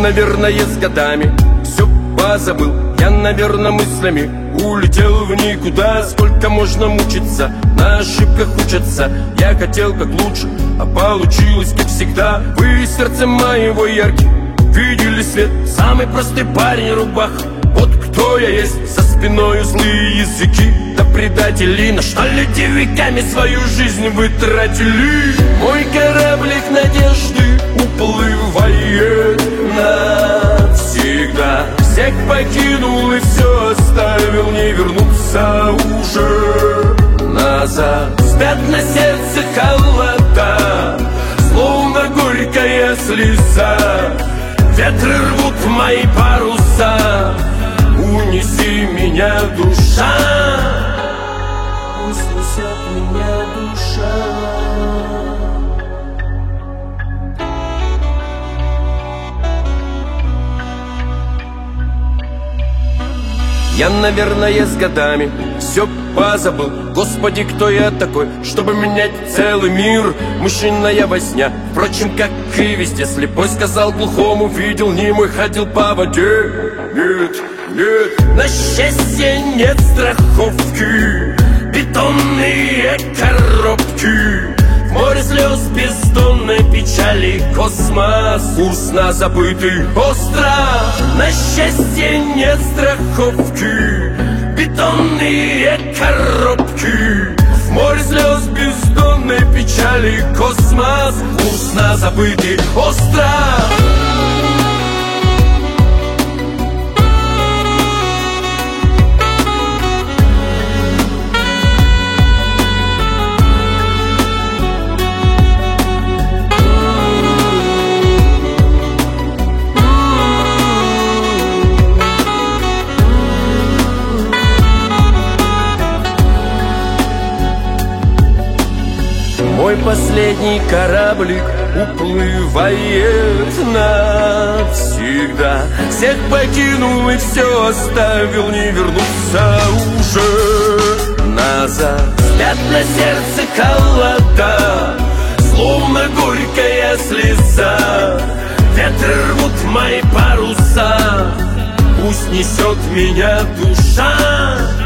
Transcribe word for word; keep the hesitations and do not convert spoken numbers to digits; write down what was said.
наверное, с годами все позабыл. Я, наверное, мыслями улетел в никуда. Сколько можно мучиться, на ошибках учатся. Я хотел как лучше, а получилось как всегда. Вы сердцем моего яркий видели свет. Самый простой парень рубах, вот кто я есть. За спиною злые языки да предатели. На что люди веками свою жизнь вы тратили? Мой кораблик надежды уплывает навсегда. Всех покинул и все оставил, не вернуться уже назад. Спят на сердце холода, словно горькая слеза. Ветры рвут мои паруса, унеси меня, душа. Пусть несет меня душа. Я, наверное, с годами все позабыл. Господи, кто я такой, чтобы менять целый мир? Мужчина я во сне, впрочем, как и везде. Слепой сказал глухому, видел немой, ходил по воде. Нет, нет, на счастье нет страховки. Бетонные коробки, в море слез бездонной печали. Космос, курс на забытый остров. На счастье нет страховки. Бетонные коробки, в море слез бездонной печали. Космос, курс на забытый остров. Мой последний кораблик уплывает навсегда. Всех покинул и все оставил, не вернуться уже назад. Спят на сердце холода, словно горькая слеза. Ветры рвут мои паруса, пусть несет меня душа.